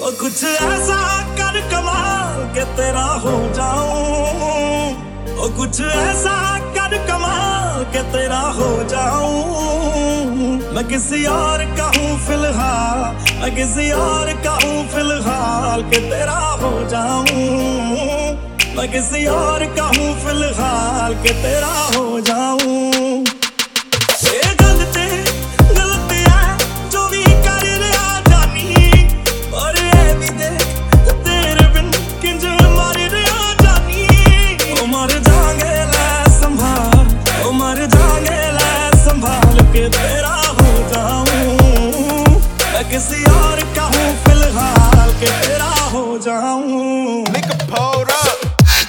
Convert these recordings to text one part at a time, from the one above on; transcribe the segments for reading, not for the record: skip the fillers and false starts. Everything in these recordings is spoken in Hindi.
ओ कुछ ऐसा कर कमाल के तेरा हो जाऊं, ओ कुछ ऐसा कर कमाल के तेरा हो जाऊं। मैं किसी और का हूँ फिलहाल, मैं किसी और का हूँ फिलहाल के तेरा हो जाऊं। मैं किसी और का हूँ फिलहाल के तेरा हो जाऊं। ये गलती गलती है जो भी कर रहा जानी, और ये भी देख तेरे बिन किंज मर रहा जानी। ओ मर जाएंगे ले संभाल, ओ मर जाएंगे ले संभाल के तेरा हो जाऊं। मैं किसी और का हूँ फिलहाल के तेरा हो जाऊं। Nigga pulled up.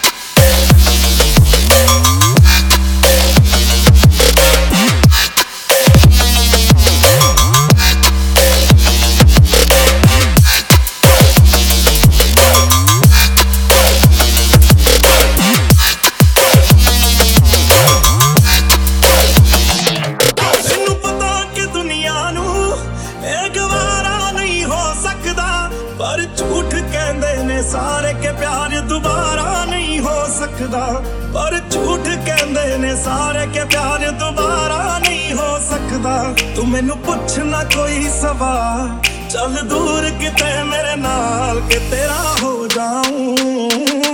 पर झूठ कहंदे ने सारे के प्यार दोबारा नहीं हो सकदा, पर झूठ कहंदे ने सारे के प्यार दोबारा नहीं हो सकदा। तू मैनू पुछ ना कोई सवाल, चल दूर किते मेरे नाल के तेरा हो जाऊं।